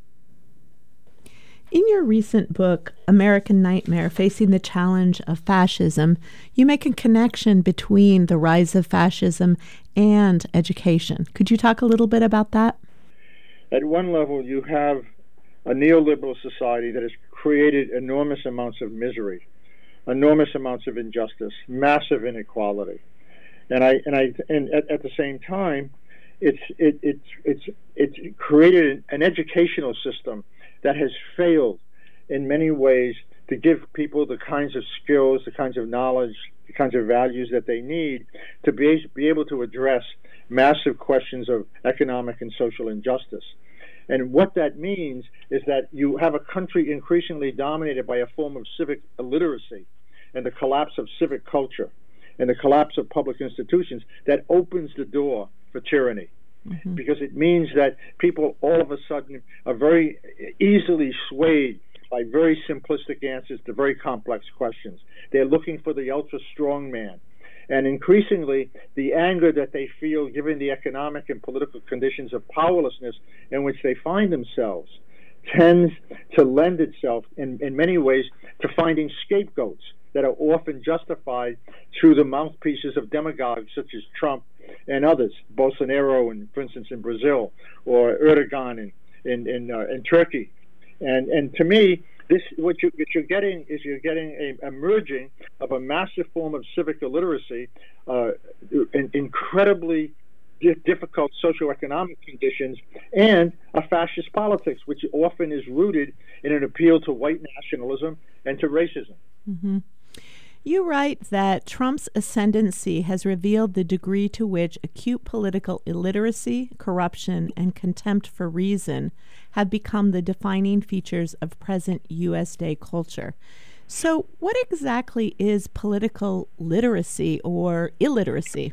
In your recent book, American Nightmare, Facing the Challenge of Fascism, you make a connection between the rise of fascism and education. Could you talk a little bit about that? At one level, you have a neoliberal society that has created enormous amounts of misery, enormous amounts of injustice, massive inequality. And I and I and at, at the same time, it's it, it's it's it's created an educational system that has failed in many ways to give people the kinds of skills, the kinds of knowledge, the kinds of values that they need to be, be able to address massive questions of economic and social injustice. And what that means is that you have a country increasingly dominated by a form of civic illiteracy and the collapse of civic culture and the collapse of public institutions that opens the door for tyranny. Mm-hmm. Because it means that people all of a sudden are very easily swayed by very simplistic answers to very complex questions. They're looking for the ultra-strong man. And increasingly, the anger that they feel given the economic and political conditions of powerlessness in which they find themselves tends to lend itself in, in many ways to finding scapegoats that are often justified through the mouthpieces of demagogues such as Trump and others, Bolsonaro, and for instance in Brazil, or Erdogan in in in, uh, in Turkey, and and to me, this what you what you're getting is you're getting a, a merging of a massive form of civic illiteracy, uh, in, incredibly di- difficult socioeconomic conditions, and a fascist politics, which often is rooted in an appeal to white nationalism and to racism. Mm-hmm. You write that Trump's ascendancy has revealed the degree to which acute political illiteracy, corruption, and contempt for reason have become the defining features of present U S day culture. So what exactly is political literacy or illiteracy?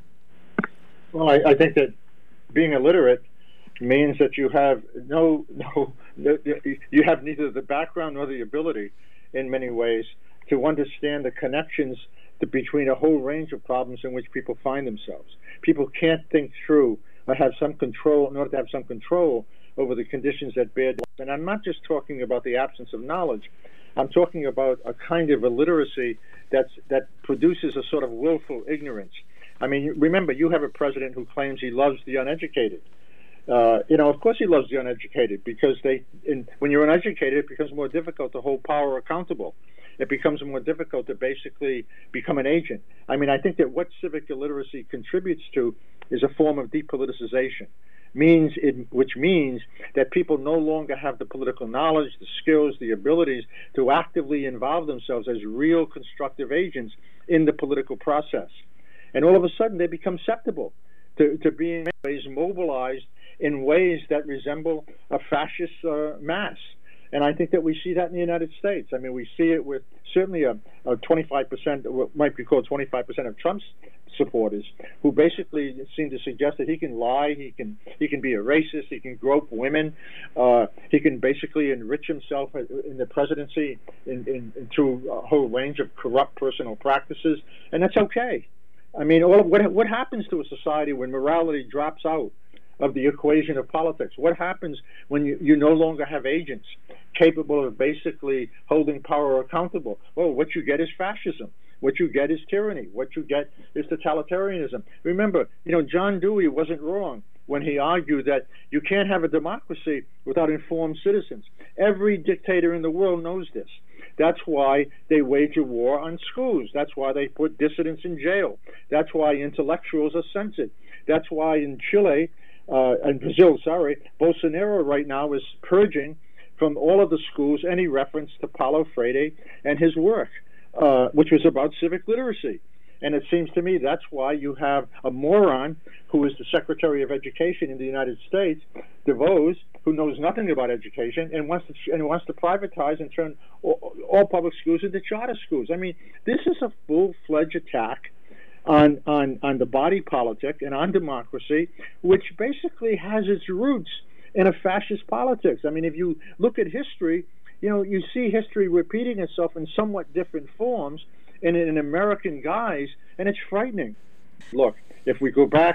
Well, I, I think that being illiterate means that you have no, no, no, you have neither the background nor the ability in many ways to understand the connections to, between a whole range of problems in which people find themselves. People can't think through or have some control, in order to have some control over the conditions that bear. And I'm not just talking about the absence of knowledge. I'm talking about a kind of illiteracy that's, that produces a sort of willful ignorance. I mean, remember, you have a president who claims he loves the uneducated. Uh, you know, of course he loves the uneducated, because they, in, when you're uneducated, it becomes more difficult to hold power accountable. It becomes more difficult to basically become an agent. I mean, I think that what civic illiteracy contributes to is a form of depoliticization, means it, which means that people no longer have the political knowledge, the skills, the abilities to actively involve themselves as real constructive agents in the political process. And all of a sudden they become susceptible to, to being mobilized in ways that resemble a fascist uh, mass. And I think that we see that in the United States. I mean, we see it with certainly a, a twenty-five percent, what might be called twenty-five percent of Trump's supporters, who basically seem to suggest that he can lie, he can he can be a racist, he can grope women, uh, he can basically enrich himself in the presidency in, in, in through a whole range of corrupt personal practices, and that's okay. I mean, all of, what what happens to a society when morality drops out of the equation of politics? What happens when you, you no longer have agents capable of basically holding power accountable? Well, what you get is fascism. What you get is tyranny. What you get is totalitarianism. Remember, you know, John Dewey wasn't wrong when he argued that you can't have a democracy without informed citizens. Every dictator in the world knows this. That's why they wage a war on schools. That's why they put dissidents in jail. That's why intellectuals are censored. That's why in Chile, Uh, in Brazil, sorry, Bolsonaro right now is purging from all of the schools any reference to Paulo Freire and his work, uh, which was about civic literacy. And it seems to me that's why you have a moron who is the Secretary of Education in the United States, DeVos, who knows nothing about education and wants to and wants to privatize and turn all, all public schools into charter schools. I mean, this is a full-fledged attack On, on on the body politic and on democracy, which basically has its roots in a fascist politics. I mean, if you look at history, you know, you see history repeating itself in somewhat different forms and in an American guise, and it's frightening. Look, if we go back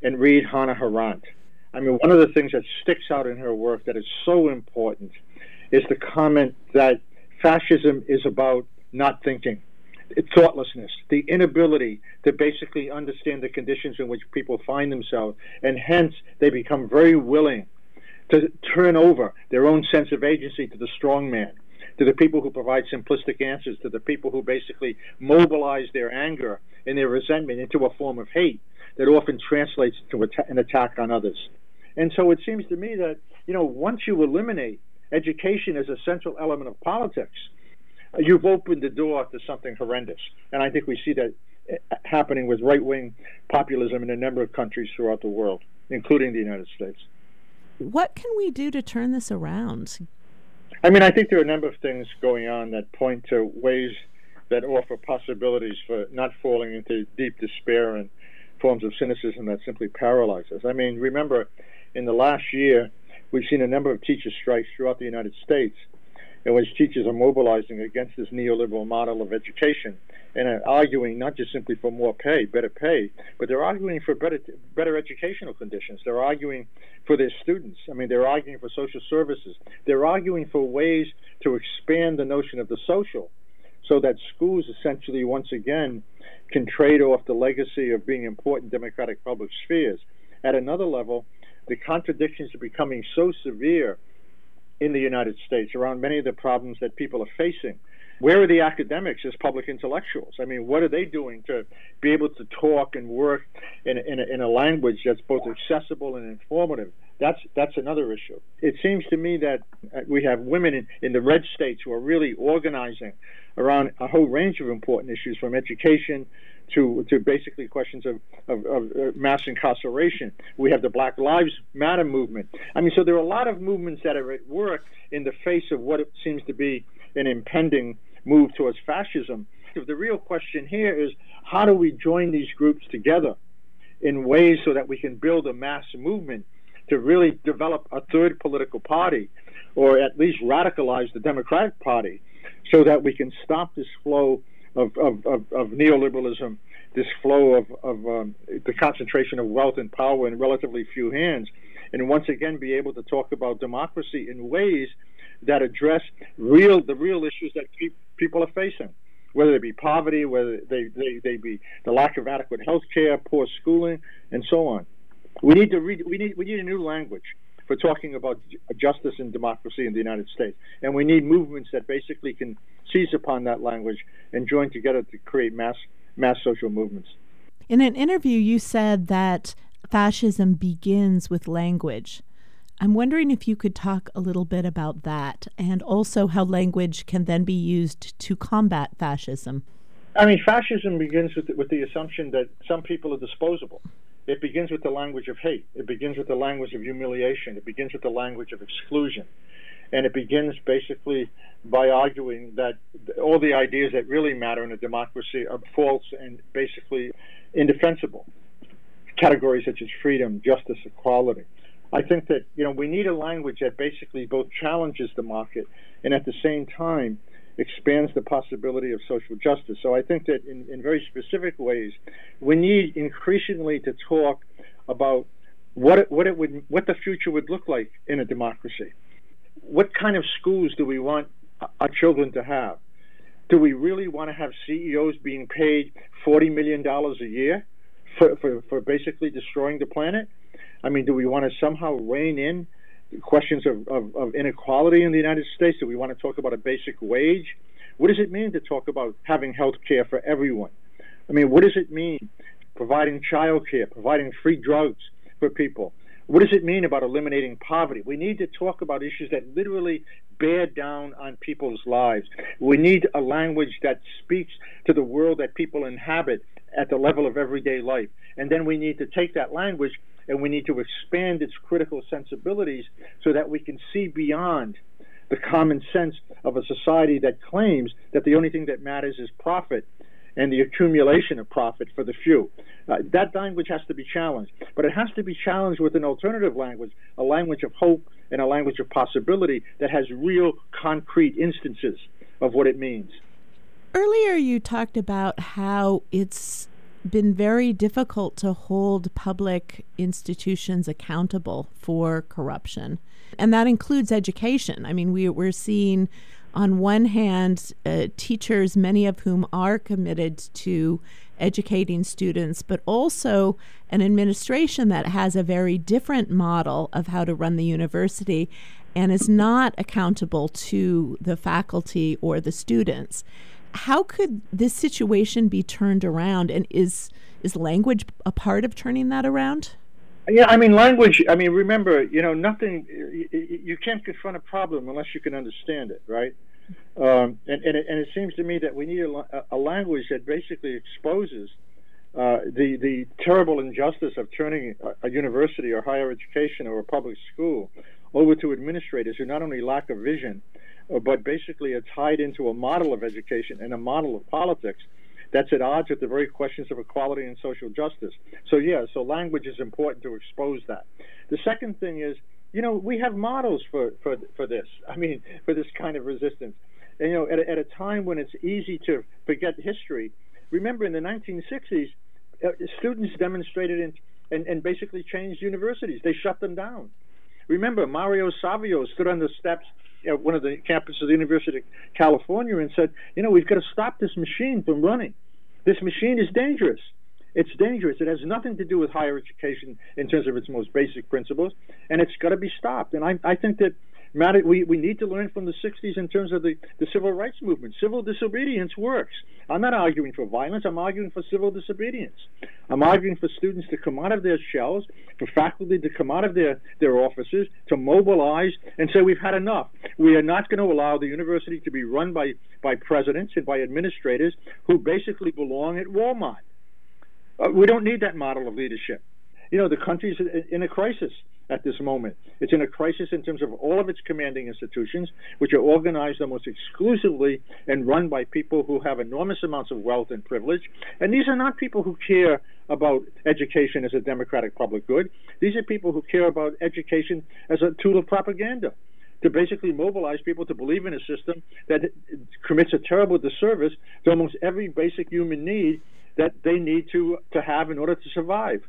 and read Hannah Arendt. I mean, one of the things that sticks out in her work that is so important is the comment that fascism is about not thinking, thoughtlessness, the inability to basically understand the conditions in which people find themselves, and hence they become very willing to turn over their own sense of agency to the strong man, to the people who provide simplistic answers, to the people who basically mobilize their anger and their resentment into a form of hate that often translates to an attack on others. And so it seems to me that, you know, once you eliminate education as a central element of politics, you've opened the door to something horrendous. And I think we see that happening with right-wing populism in a number of countries throughout the world, including the United States. What can we do to turn this around? I mean, I think there are a number of things going on that point to ways that offer possibilities for not falling into deep despair and forms of cynicism that simply paralyze us. I mean, remember, in the last year, we've seen a number of teacher strikes throughout the United States in which teachers are mobilizing against this neoliberal model of education and are arguing not just simply for more pay, better pay, but they're arguing for better better educational conditions. They're arguing for their students. I mean, they're arguing for social services. They're arguing for ways to expand the notion of the social so that schools essentially, once again, can trade off the legacy of being important democratic public spheres. At another level, the contradictions are becoming so severe in the United States around many of the problems that people are facing. Where are the academics as public intellectuals? I mean, what are they doing to be able to talk and work in, in, a, in a language that's both accessible and informative? That's that's another issue. It seems to me that we have women in, in the red states who are really organizing around a whole range of important issues, from education to to basically questions of, of, of mass incarceration. We have the Black Lives Matter movement. I mean, so there are a lot of movements that are at work in the face of what it seems to be an impending move towards fascism. The real question here is, how do we join these groups together in ways so that we can build a mass movement to really develop a third political party, or at least radicalize the Democratic Party, so that we can stop this flow of, of, of, of neoliberalism, this flow of, of um, the concentration of wealth and power in relatively few hands, and once again be able to talk about democracy in ways that address real the real issues that pe- people are facing, whether it be poverty, whether they, they, they be the lack of adequate health care, poor schooling, and so on. We need to read, we need we need a new language for talking about justice and democracy in the United States, and we need movements that basically can seize upon that language and join together to create mass mass social movements. In an interview, you said that fascism begins with language. I'm wondering if you could talk a little bit about that, and also how language can then be used to combat fascism. I mean, fascism begins with the, with the assumption that some people are disposable. It begins with the language of hate. It begins with the language of humiliation. It begins with the language of exclusion. And it begins basically by arguing that all the ideas that really matter in a democracy are false and basically indefensible. Categories such as freedom, justice, equality. I think that, you know, we need a language that basically both challenges the market and at the same time expands the possibility of social justice. So I think that in, in very specific ways, we need increasingly to talk about what it, what it would, what the future would look like in a democracy. What kind of schools do we want our children to have? Do we really want to have C E Os being paid forty million dollars a year for, for, for basically destroying the planet? I mean, do we want to somehow rein in questions of, of, of inequality in the United States? Do we want to talk about a basic wage? What does it mean to talk about having health care for everyone? I mean, what does it mean providing child care, providing free drugs for people? What does it mean about eliminating poverty? We need to talk about issues that literally bear down on people's lives. We need a language that speaks to the world that people inhabit at the level of everyday life. And then we need to take that language and we need to expand its critical sensibilities so that we can see beyond the common sense of a society that claims that the only thing that matters is profit and the accumulation of profit for the few. Uh, that language has to be challenged, but it has to be challenged with an alternative language, a language of hope and a language of possibility that has real concrete instances of what it means. Earlier you talked about how it's been very difficult to hold public institutions accountable for corruption. And that includes education. I mean, we, we're seeing, on one hand, uh, teachers, many of whom are committed to educating students, but also an administration that has a very different model of how to run the university and is not accountable to the faculty or the students. How could this situation be turned around, and is is language a part of turning that around? Yeah, I mean, language, I mean, remember, you know, nothing, you, you can't confront a problem unless you can understand it, right? Um, and, and, it, and it seems to me that we need a, a language that basically exposes uh, the, the terrible injustice of turning a, a university or higher education or a public school over to administrators who not only lack a vision, uh, but basically are tied into a model of education and a model of politics that's at odds with the very questions of equality and social justice. So, yeah, so language is important to expose that. The second thing is, you know, we have models for, for, for this, I mean, for this kind of resistance. And, you know, at a, at a time when it's easy to forget history, remember in the nineteen sixties, uh, students demonstrated in, and, and basically changed universities. They shut them down. Remember, Mario Savio stood on the steps at one of the campuses of the University of California and said, you know, we've got to stop this machine from running. This machine is dangerous. It's dangerous. It has nothing to do with higher education in terms of its most basic principles, and it's got to be stopped. And I, I think that Matt, we, we need to learn from the sixties in terms of the, the civil rights movement. Civil disobedience works. I'm not arguing for violence. I'm arguing for civil disobedience. I'm arguing for students to come out of their shells, for faculty to come out of their, their offices, to mobilize and say we've had enough. We are not going to allow the university to be run by, by presidents and by administrators who basically belong at Walmart. Uh, we don't need that model of leadership. You know, the country's in a crisis at this moment. It's in a crisis in terms of all of its commanding institutions, which are organized almost exclusively and run by people who have enormous amounts of wealth and privilege. And these are not people who care about education as a democratic public good. These are people who care about education as a tool of propaganda, to basically mobilize people to believe in a system that commits a terrible disservice to almost every basic human need that they need to, to have in order to survive.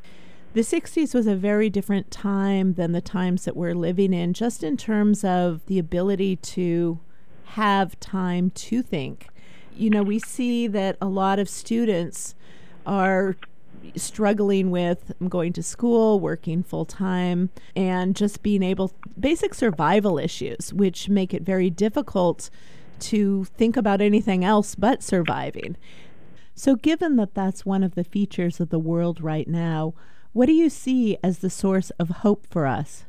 The sixties was a very different time than the times that we're living in, just in terms of the ability to have time to think. You know, we see that a lot of students are struggling with going to school, working full time, and just being able, basic survival issues, which make it very difficult to think about anything else but surviving. So given that that's one of the features of the world right now, what do you see as the source of hope for us?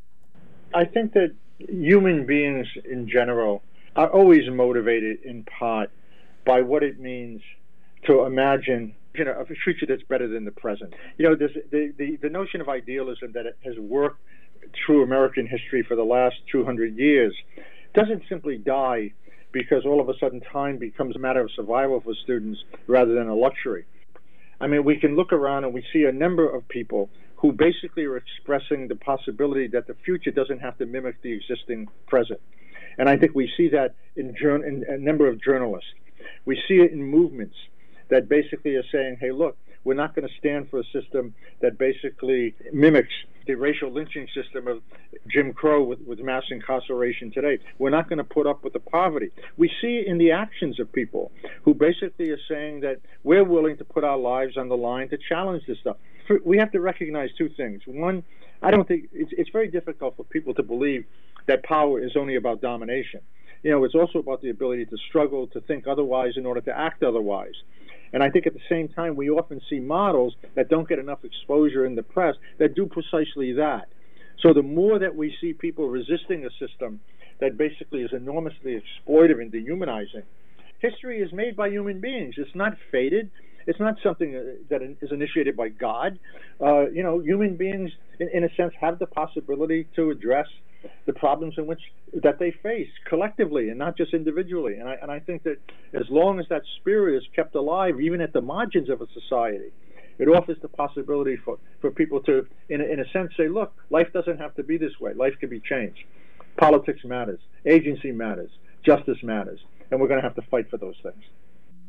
I think that human beings in general are always motivated in part by what it means to imagine, you know, a future that's better than the present. You know, there's the, the, the notion of idealism that has worked through American history for the last two hundred years doesn't simply die because all of a sudden time becomes a matter of survival for students rather than a luxury. I mean, we can look around and we see a number of people who basically are expressing the possibility that the future doesn't have to mimic the existing present. And I think we see that in, jour- in a number of journalists. We see it in movements that basically are saying, hey, look, we're not going to stand for a system that basically mimics the racial lynching system of Jim Crow with, with mass incarceration today. We're not going to put up with the poverty. We see in the actions of people who basically are saying that we're willing to put our lives on the line to challenge this stuff. We have to recognize two things. One, I don't think it's, it's very difficult for people to believe that power is only about domination. You know, it's also about the ability to struggle, to think otherwise in order to act otherwise. And I think at the same time, we often see models that don't get enough exposure in the press that do precisely that. So the more that we see people resisting a system that basically is enormously exploitive and dehumanizing, history is made by human beings. It's not fated. It's not something that is initiated by God. Uh, you know, human beings, in, in a sense, have the possibility to address the problems in which that they face collectively and not just individually. And I, and I think that as long as that spirit is kept alive, even at the margins of a society, it offers the possibility for, for people to, in a, in a sense, say, look, life doesn't have to be this way. Life can be changed. Politics matters. Agency matters. Justice matters. And we're going to have to fight for those things.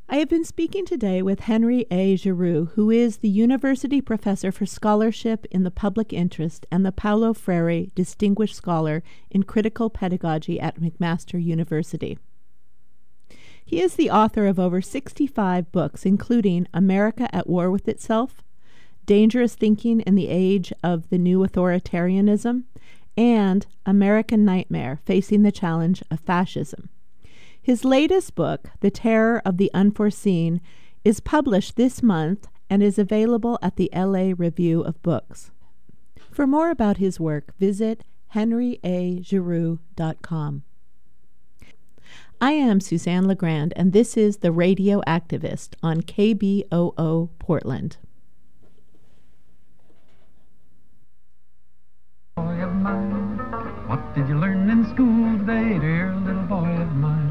I have been speaking today with Henry A. Giroux, who is the University Professor for Scholarship in the Public Interest and the Paulo Freire Distinguished Scholar in Critical Pedagogy at McMaster University. He is the author of over sixty-five books, including America at War with Itself, Dangerous Thinking in the Age of the New Authoritarianism, and American Nightmare, Facing the Challenge of Fascism. His latest book, The Terror of the Unforeseen, is published this month and is available at the L A Review of Books. For more about his work, visit henry a giroux dot com. I am Suzanne LeGrand, and this is The Radio Activist on K B O O Portland. Boy of mine, what did you learn in school today, dear little boy of mine?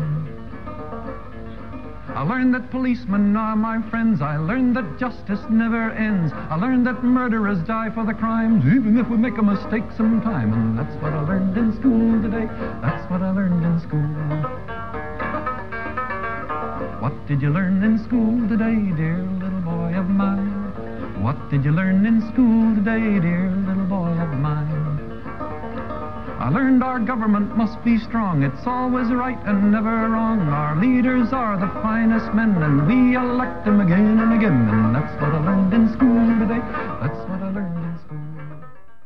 I learned that policemen are my friends. I learned that justice never ends. I learned that murderers die for the crimes, even if we make a mistake sometime. And that's what I learned in school today. That's what I learned in school. What did you learn in school today, dear little boy of mine? What did you learn in school today, dear little boy of mine? I learned our government must be strong. It's always right and never wrong. Our leaders are the finest men, and we elect them again and again. And that's what I learned in school today. That's what I learned in school.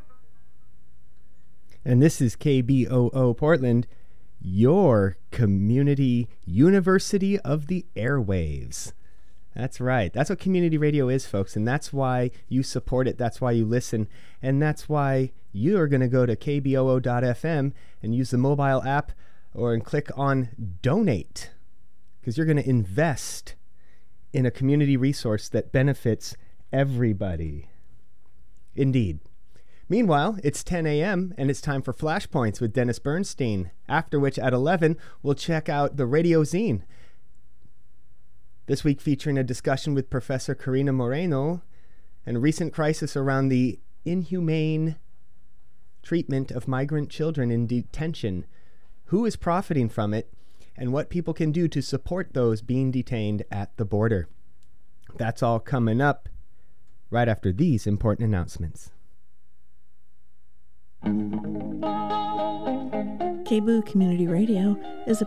And this is K B O O Portland, your community university of the airwaves. That's right. That's what community radio is, folks, and that's why you support it. That's why you listen, and that's why you are going to go to K B O O dot F M and use the mobile app or and click on Donate, because you're going to invest in a community resource that benefits everybody. Indeed. Meanwhile, it's ten a.m. and it's time for Flashpoints with Dennis Bernstein, after which at eleven we'll check out the Radio Zine. This week featuring a discussion with Professor Karina Moreno and a recent crisis around the inhumane treatment of migrant children in detention, who is profiting from it, and what people can do to support those being detained at the border. That's all coming up right after these important announcements. K B O O Community Radio is a